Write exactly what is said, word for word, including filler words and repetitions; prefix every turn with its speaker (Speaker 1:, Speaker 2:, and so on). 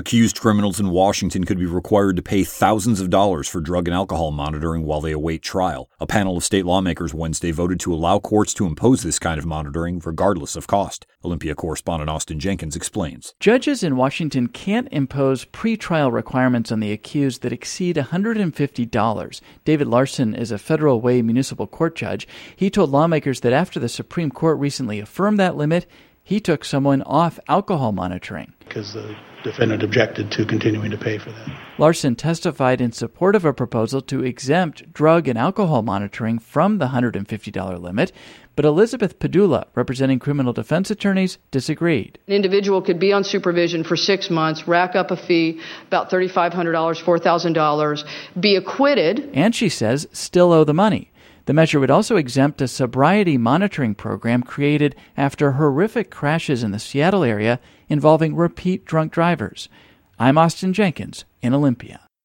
Speaker 1: Accused criminals in Washington could be required to pay thousands of dollars for drug and alcohol monitoring while they await trial. A panel of state lawmakers Wednesday voted to allow courts to impose this kind of monitoring regardless of cost. Olympia correspondent Austin Jenkins explains.
Speaker 2: Judges in Washington can't impose pretrial requirements on the accused that exceed one hundred fifty dollars. David Larson is a Federal Way municipal court judge. He told lawmakers that after the Supreme Court recently affirmed that limit, he took someone off alcohol monitoring.
Speaker 3: Because the defendant objected to continuing to pay for that.
Speaker 2: Larson testified in support of a proposal to exempt drug and alcohol monitoring from the one hundred fifty dollars limit, but Elizabeth Padula, representing criminal defense attorneys, disagreed.
Speaker 4: An individual could be on supervision for six months, rack up a fee, about three thousand five hundred dollars, four thousand dollars, be acquitted.
Speaker 2: And she says still owe the money. The measure would also exempt a sobriety monitoring program created after horrific crashes in the Seattle area involving repeat drunk drivers. I'm Austin Jenkins in Olympia.